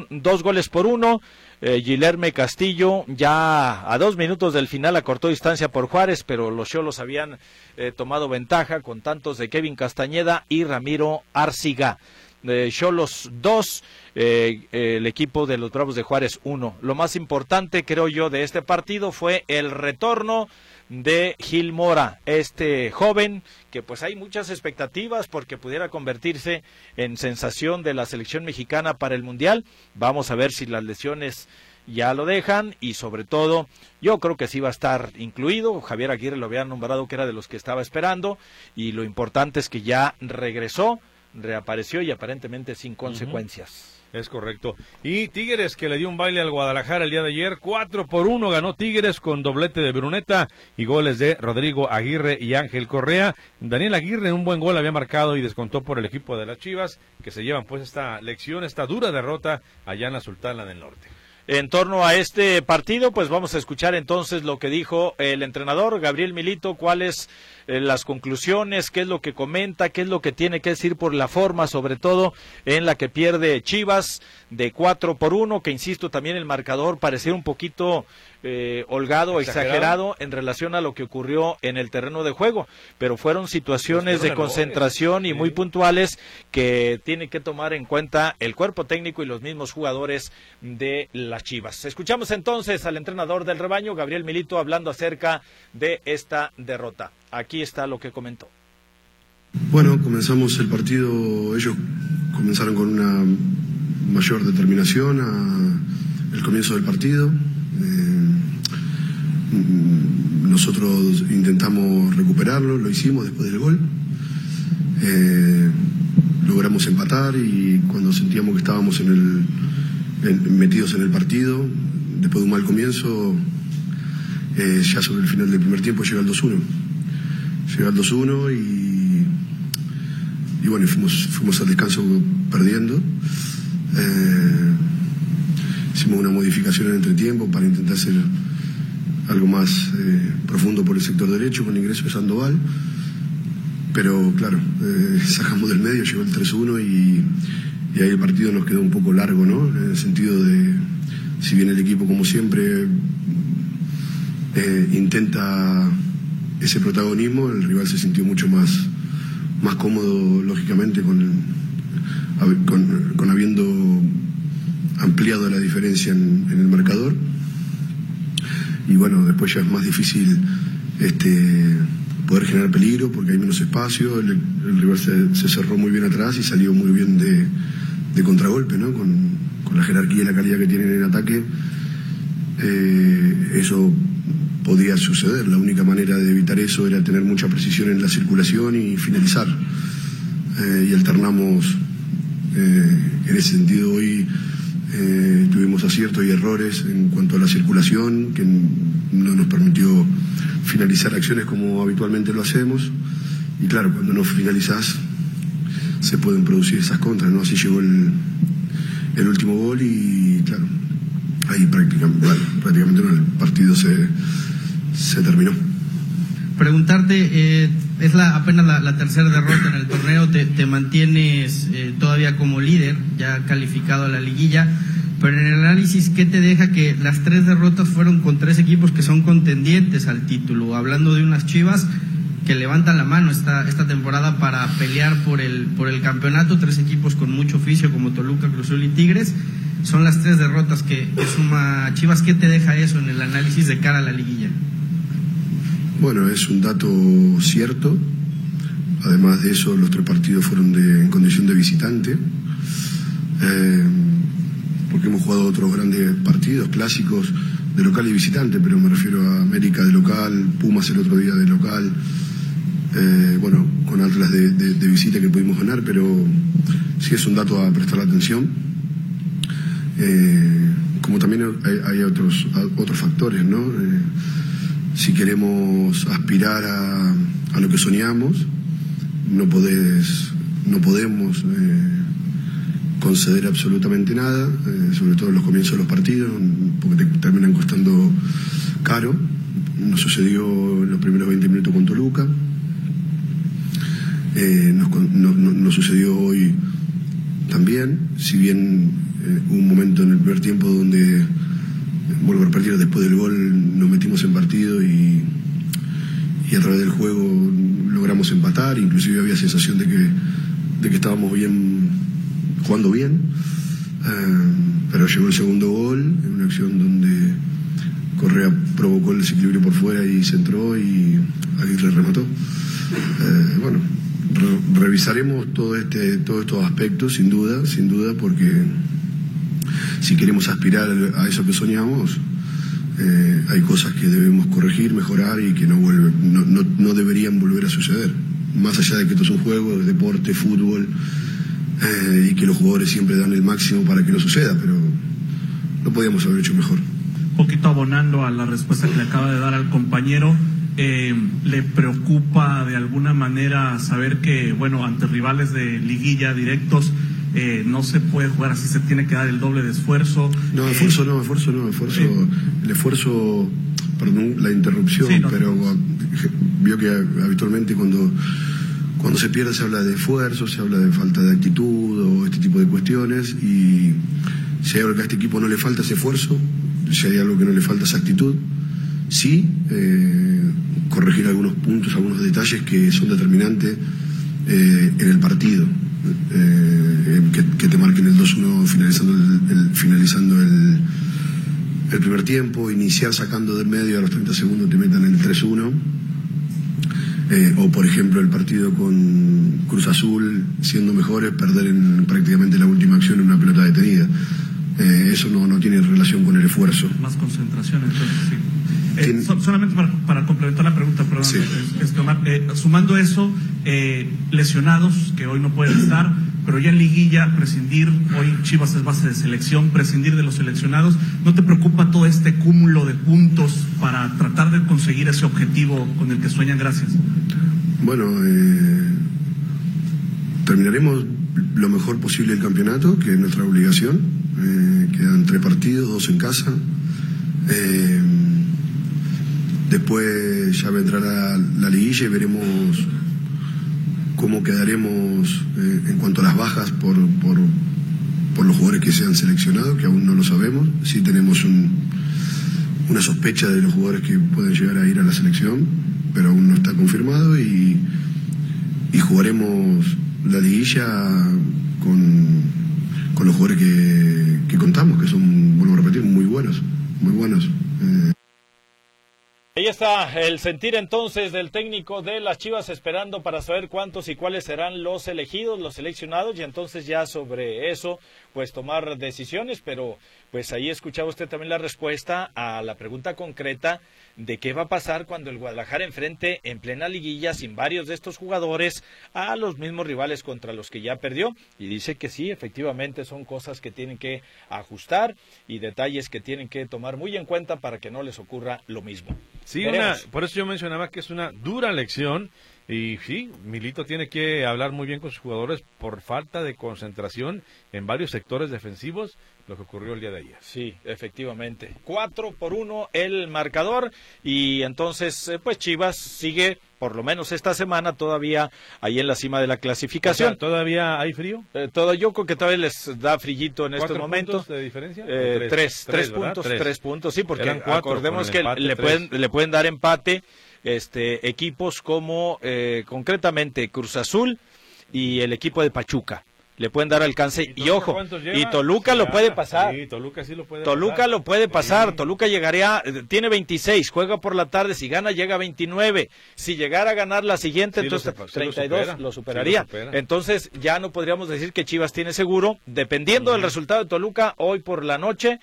2-1. Guilherme Castillo ya a 2 minutos del final acortó distancia por Juárez, pero los Xolos habían tomado ventaja con tantos de Kevin Castañeda y Ramiro Arciga. Xolos 2, el equipo de los Bravos de Juárez 1. Lo más importante, creo yo, de este partido fue el retorno de Gil Mora, este joven que pues hay muchas expectativas porque pudiera convertirse en sensación de la selección mexicana para el Mundial. Vamos a ver si las lesiones ya lo dejan y sobre todo yo creo que sí va a estar incluido. Javier Aguirre lo había nombrado que era de los que estaba esperando y lo importante es que ya regresó, reapareció y aparentemente sin consecuencias. Es correcto. Y Tigres, que le dio un baile al Guadalajara el día de ayer, 4-1 ganó Tigres con doblete de Bruneta y goles de Rodrigo Aguirre y Ángel Correa. Daniel Aguirre un buen gol había marcado y descontó por el equipo de las Chivas, que se llevan pues esta lección, esta dura derrota allá en la Sultana del Norte. En torno a este partido, pues vamos a escuchar entonces lo que dijo el entrenador Gabriel Milito, cuáles las conclusiones, qué es lo que comenta, qué es lo que tiene que decir por la forma, sobre todo en la que pierde Chivas de 4-1, que insisto también el marcador parecía un poquito holgado, exagerado en relación a lo que ocurrió en el terreno de juego, pero fueron situaciones de concentración y muy puntuales que tiene que tomar en cuenta el cuerpo técnico y los mismos jugadores de las Chivas. Escuchamos entonces al entrenador del rebaño, Gabriel Milito, hablando acerca de esta derrota. Aquí está lo que comentó. Bueno, comenzamos el partido, ellos comenzaron con una mayor determinación al comienzo del partido. Nosotros intentamos recuperarlo, lo hicimos después del gol. Logramos empatar y cuando sentíamos que estábamos metidos en el partido, después de un mal comienzo, ya sobre el final del primer tiempo llega el 2-1. Llega el 2-1 y bueno, fuimos al descanso perdiendo. Hicimos una modificación en el entretiempo para intentar hacer algo más profundo por el sector derecho con el ingreso de Sandoval, pero claro, sacamos del medio, llegó el 3-1 y ahí el partido nos quedó un poco largo, ¿no? En el sentido de, si bien el equipo como siempre intenta ese protagonismo, el rival se sintió mucho más cómodo, lógicamente, con habiendo ampliado la diferencia en el marcador. Y bueno, después ya es más difícil poder generar peligro porque hay menos espacio, el rival se cerró muy bien atrás y salió muy bien de contragolpe, ¿no? Con la jerarquía y la calidad que tienen en ataque, eso podía suceder. La única manera de evitar eso era tener mucha precisión en la circulación y finalizar, y alternamos en ese sentido. Hoy tuvimos aciertos y errores en cuanto a la circulación, que no nos permitió finalizar acciones como habitualmente lo hacemos, y claro, cuando no finalizás se pueden producir esas contras, ¿no? Así llegó el último gol y claro, ahí prácticamente el partido se terminó. Preguntarte, es apenas la tercera derrota en el torneo, te mantienes todavía como líder, ya calificado a la liguilla, pero en el análisis, ¿qué te deja que las 3 derrotas fueron con 3 equipos que son contendientes al título? Hablando de unas Chivas que levantan la mano esta temporada para pelear por el campeonato, 3 equipos con mucho oficio como Toluca, Cruz Azul y Tigres, son las 3 derrotas que suma Chivas. ¿Qué te deja eso en el análisis de cara a la liguilla? Bueno, es un dato cierto. Además de eso, los 3 partidos fueron en condición de visitante, porque hemos jugado otros grandes partidos clásicos de local y visitante, pero me refiero a América de local, Pumas el otro día de local, bueno, con Atlas de visita que pudimos ganar, pero sí es un dato a prestar atención. Como también hay otros factores, ¿no? Si queremos aspirar a lo que soñamos, no podemos conceder absolutamente nada, sobre todo en los comienzos de los partidos, porque te terminan costando caro. Nos sucedió en los primeros 20 minutos con Toluca, nos sucedió hoy también, si bien hubo un momento en el primer tiempo donde, vuelvo a repetir, después del gol nos metimos en partido y a través del juego logramos empatar, inclusive había sensación de que estábamos jugando bien, pero llegó el segundo gol en una acción donde Correa provocó el desequilibrio por fuera y centró y Aguirre remató. Bueno, revisaremos todos estos aspectos sin duda, porque si queremos aspirar a eso que soñamos, hay cosas que debemos corregir, mejorar y que no deberían volver a suceder. Más allá de que esto es un juego, deporte, fútbol, y que los jugadores siempre dan el máximo para que no suceda, pero lo podíamos haber hecho mejor. Un poquito abonando a la respuesta que le acaba de dar al compañero, ¿le preocupa de alguna manera saber que, bueno, ante rivales de liguilla directos no se puede jugar así, se tiene que dar el doble de escuerzo? El esfuerzo, perdón, la interrupción, sí, no, pero vio que habitualmente cuando se pierde se habla de esfuerzo, se habla de falta de actitud o este tipo de cuestiones, y si hay algo que a este equipo no le falta es esfuerzo, si hay algo que no le falta es actitud, sí, corregir algunos puntos, algunos detalles que son determinantes en el partido, que te marquen el 2-1 finalizando el primer tiempo, iniciar sacando del medio, a los 30 segundos te metan el 3-1, o por ejemplo el partido con Cruz Azul, siendo mejores, perder prácticamente la última acción en una pelota detenida. Eso no tiene relación con el esfuerzo. Más concentración, entonces, sí. Solamente para complementar la pregunta, perdón, sí. Omar, sumando eso, lesionados que hoy no pueden estar, pero ya en liguilla prescindir, hoy Chivas es base de selección, prescindir de los seleccionados, ¿no te preocupa todo este cúmulo de puntos para tratar de conseguir ese objetivo con el que sueñan? Gracias. Bueno, terminaremos lo mejor posible el campeonato, que es nuestra obligación. Quedan 3 partidos, 2 en casa. Después ya vendrá la liguilla y veremos cómo quedaremos en cuanto a las bajas por los jugadores que se han seleccionado, que aún no lo sabemos. Sí tenemos una sospecha de los jugadores que pueden llegar a ir a la selección, pero aún no está confirmado, y jugaremos la liguilla con los jugadores que contamos, que son, vuelvo a repetir, muy buenos. Ahí está el sentir entonces del técnico de las Chivas, esperando para saber cuántos y cuáles serán los elegidos, los seleccionados, y entonces ya sobre eso pues tomar decisiones. Pero pues ahí escuchaba usted también la respuesta a la pregunta concreta de qué va a pasar cuando el Guadalajara enfrente en plena liguilla, sin varios de estos jugadores, a los mismos rivales contra los que ya perdió. Y dice que sí, efectivamente son cosas que tienen que ajustar y detalles que tienen que tomar muy en cuenta para que no les ocurra lo mismo. Sí, por eso yo mencionaba que es una dura lección, y sí, Milito tiene que hablar muy bien con sus jugadores por falta de concentración en varios sectores defensivos, lo que ocurrió el día de ayer. Sí, efectivamente. 4-1 el marcador, y entonces pues Chivas sigue, por lo menos esta semana, todavía ahí en la cima de la clasificación. O sea, ¿todavía hay frío? Yo creo que todavía les da frillito en estos momentos. ¿4 puntos de diferencia? Tres puntos, sí, porque acordemos que le pueden dar empate equipos como concretamente Cruz Azul y el equipo de Pachuca. Le pueden dar alcance, y ojo, y Toluca lo puede pasar. Sí, Toluca sí lo puede pasar. Lo puede pasar. Sí. Toluca llegaría, tiene 26, juega por la tarde, si gana llega a 29. Si llegara a ganar la siguiente, sí, entonces 32 lo superaría. Sí, entonces ya no podríamos decir que Chivas tiene seguro, dependiendo del resultado de Toluca hoy por la noche.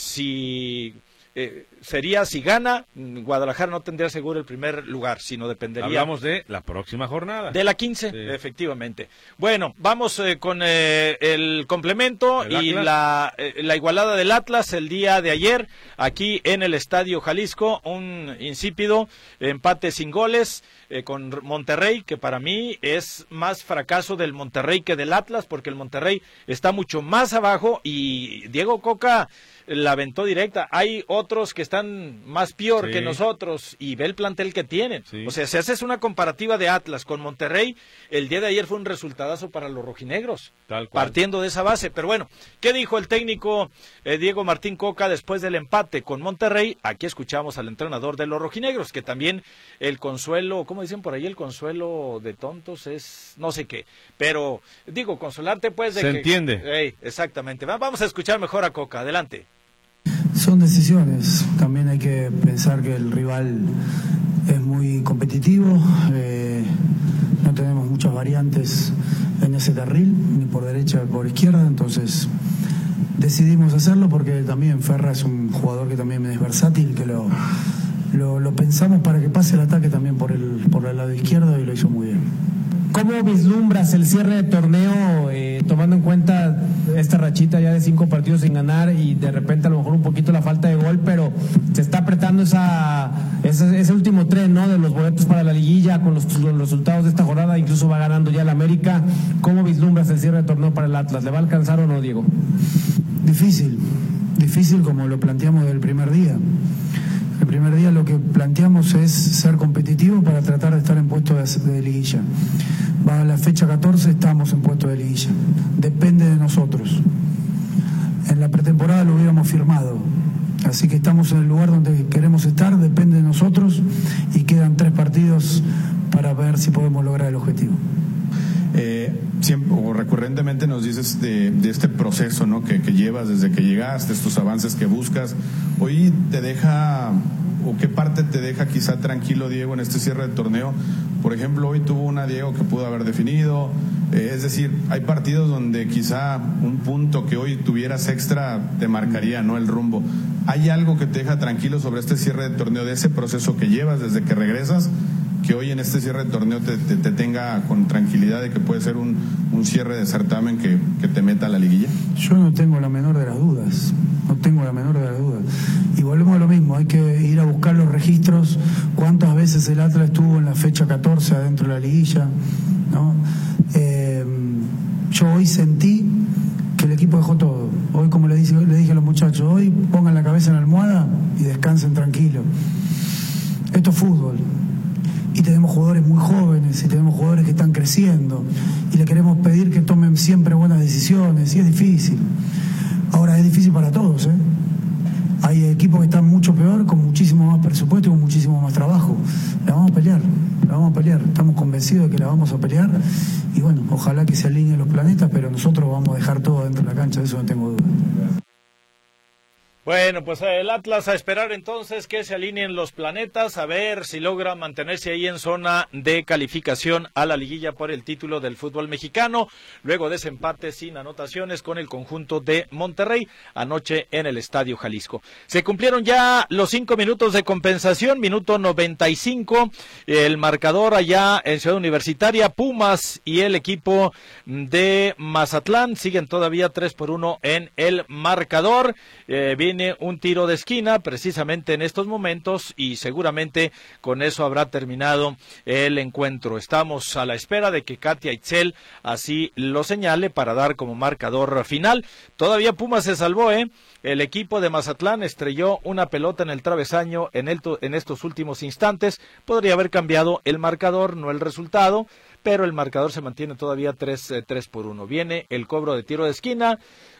Sería si gana, Guadalajara no tendría seguro el primer lugar, sino dependería. Hablamos de la próxima jornada. De la 15, sí. Efectivamente. Bueno, vamos con el complemento y la igualada del Atlas el día de ayer, aquí en el Estadio Jalisco, un insípido empate sin goles con Monterrey, que para mí es más fracaso del Monterrey que del Atlas, porque el Monterrey está mucho más abajo y Diego Coca la aventó directa. Hay otros que están más peor que nosotros, y ve el plantel que tienen. Sí. O sea, si haces una comparativa de Atlas con Monterrey, el día de ayer fue un resultadazo para los rojinegros, tal cual, partiendo de esa base. Pero bueno, ¿qué dijo el técnico Diego Martín Coca después del empate con Monterrey? Aquí escuchamos al entrenador de los rojinegros, que también el consuelo, ¿cómo dicen por ahí? El consuelo de tontos es no sé qué, pero digo, consolarte pues de se entiende. Exactamente. Vamos a escuchar mejor a Coca. Adelante. Son decisiones, también hay que pensar que el rival es muy competitivo, no tenemos muchas variantes en ese carril, ni por derecha ni por izquierda, entonces decidimos hacerlo porque también Ferra es un jugador que también es versátil, que lo pensamos para que pase el ataque también por el lado izquierdo, y lo hizo muy bien. ¿Cómo vislumbras el cierre de torneo, tomando en cuenta esta rachita ya de 5 partidos sin ganar y de repente a lo mejor un poquito la falta de gol, pero se está apretando ese último tren, ¿no?, de los boletos para la liguilla con los resultados de esta jornada, incluso va ganando ya el América? ¿Cómo vislumbras el cierre de torneo para el Atlas? ¿Le va a alcanzar o no, Diego? Difícil como lo planteamos del primer día. El primer día lo que planteamos es ser competitivo para tratar de estar en puesto de liguilla. Va a la fecha 14, estamos en puesto de liguilla. Depende de nosotros. En la pretemporada lo hubiéramos firmado. Así que estamos en el lugar donde queremos estar, depende de nosotros y quedan 3 partidos para ver si podemos lograr el objetivo. Siempre o recurrentemente nos dices de este proceso, ¿no?, que llevas desde que llegaste, estos avances que buscas. Hoy te deja, o qué parte te deja quizá tranquilo, Diego, en este cierre de torneo. Por ejemplo, hoy tuvo una Diego que pudo haber definido, es decir, hay partidos donde quizá un punto que hoy tuvieras extra te marcaría, ¿no?, el rumbo. ¿Hay algo que te deja tranquilo sobre este cierre de torneo, de ese proceso que llevas desde que regresas, que hoy en este cierre de torneo te tenga con tranquilidad de que puede ser un cierre de certamen que te meta a la liguilla? Yo no tengo la menor de las dudas, y volvemos a lo mismo, hay que ir a buscar los registros, cuántas veces el Atlas estuvo en la fecha 14 adentro de la liguilla, ¿no? Yo hoy sentí que el equipo dejó todo. Hoy, como le dije a los muchachos, hoy pongan la cabeza en la almohada y descansen tranquilos. Esto es fútbol. Y tenemos jugadores muy jóvenes y tenemos jugadores que están creciendo y le queremos pedir que tomen siempre buenas decisiones, y es difícil. Ahora es difícil para todos, ¿eh? Hay equipos que están mucho peor, con muchísimo más presupuesto y con muchísimo más trabajo. La vamos a pelear, estamos convencidos de que la vamos a pelear y bueno, ojalá que se alineen los planetas, pero nosotros vamos a dejar todo dentro de la cancha, de eso no tengo duda. Bueno, pues el Atlas a esperar entonces que se alineen los planetas, a ver si logra mantenerse ahí en zona de calificación a la liguilla por el título del fútbol mexicano, luego de ese empate sin anotaciones con el conjunto de Monterrey anoche en el Estadio Jalisco. Se cumplieron ya los 5 minutos de compensación, minuto 95, el marcador allá en Ciudad Universitaria, Pumas y el equipo de Mazatlán siguen todavía 3-1 en el marcador. Viene un tiro de esquina precisamente en estos momentos y seguramente con eso habrá terminado el encuentro. Estamos a la espera de que Katia Itzel así lo señale para dar como marcador final. Todavía Pumas se salvó, El equipo de Mazatlán estrelló una pelota en el travesaño en estos últimos instantes. Podría haber cambiado el marcador, no el resultado, pero el marcador se mantiene todavía 3-1. Viene el cobro de tiro de esquina,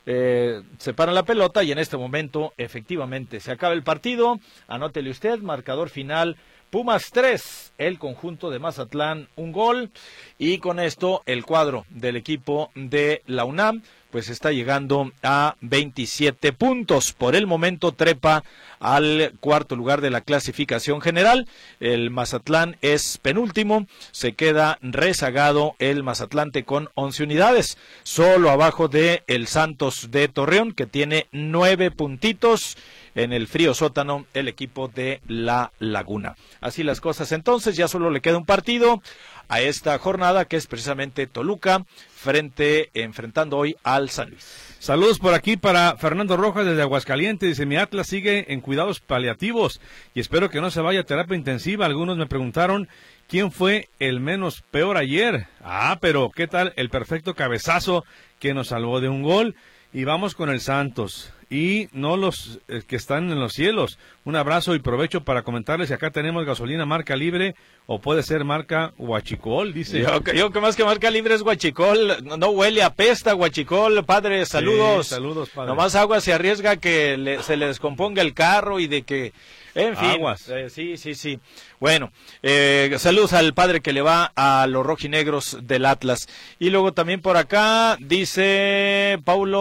se para la pelota y en este momento efectivamente se acaba el partido. Anótele usted, marcador final, Pumas 3, el conjunto de Mazatlán 1 gol, y con esto el cuadro del equipo de la UNAM pues está llegando a 27 puntos. Por el momento trepa al 4º lugar de la clasificación general. El Mazatlán es penúltimo, se queda rezagado el Mazatlante con 11 unidades, solo abajo de el Santos de Torreón, que tiene 9 puntitos. En el frío sótano, el equipo de La Laguna. Así las cosas entonces, ya solo le queda un partido a esta jornada, que es precisamente Toluca, enfrentando hoy al San Luis. Saludos por aquí para Fernando Rojas desde Aguascalientes. Dice, mi Atlas sigue en cuidados paliativos y espero que no se vaya a terapia intensiva. Algunos me preguntaron quién fue el menos peor ayer. Pero ¿qué tal el perfecto cabezazo que nos salvó de un gol? Y vamos con el Santos. Y no los que están en los cielos. Un abrazo y provecho para comentarles que acá tenemos gasolina marca libre o puede ser marca Huachicol, dice. Yo que más que marca libre es Huachicol, no huele, apesta Huachicol, padre, saludos. Sí, saludos, padre. Nomás agua se arriesga que se le descomponga el carro y de que... En fin, aguas. Sí. Bueno, saludos al padre que le va a los rojinegros del Atlas. Y luego también por acá dice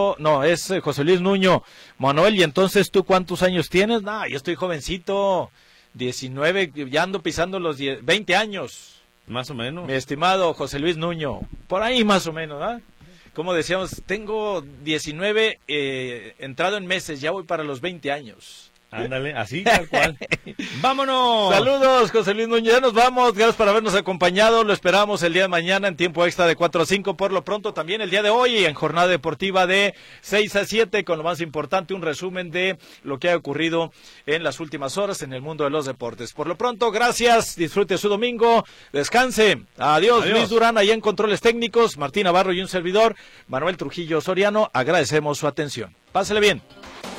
es José Luis Nuño. Manuel, ¿y entonces tú cuántos años tienes? Yo estoy jovencito, 19, ya ando pisando los 20 años. Más o menos. Mi estimado José Luis Nuño, por ahí más o menos, ¿ah? Como decíamos, tengo 19 entrado en meses, ya voy para los 20 años. Ándale, así, tal cual. ¡Vámonos! Saludos, José Luis Núñez. Ya nos vamos. Gracias por habernos acompañado. Lo esperamos el día de mañana en tiempo extra de 4 a 5. Por lo pronto, también el día de hoy en jornada deportiva de 6 a 7, con lo más importante, un resumen de lo que ha ocurrido en las últimas horas en el mundo de los deportes. Por lo pronto, gracias. Disfrute su domingo. Descanse. Adiós. Luis Durán, allá en controles técnicos. Martín Navarro y un servidor, Manuel Trujillo Soriano. Agradecemos su atención. Pásele bien.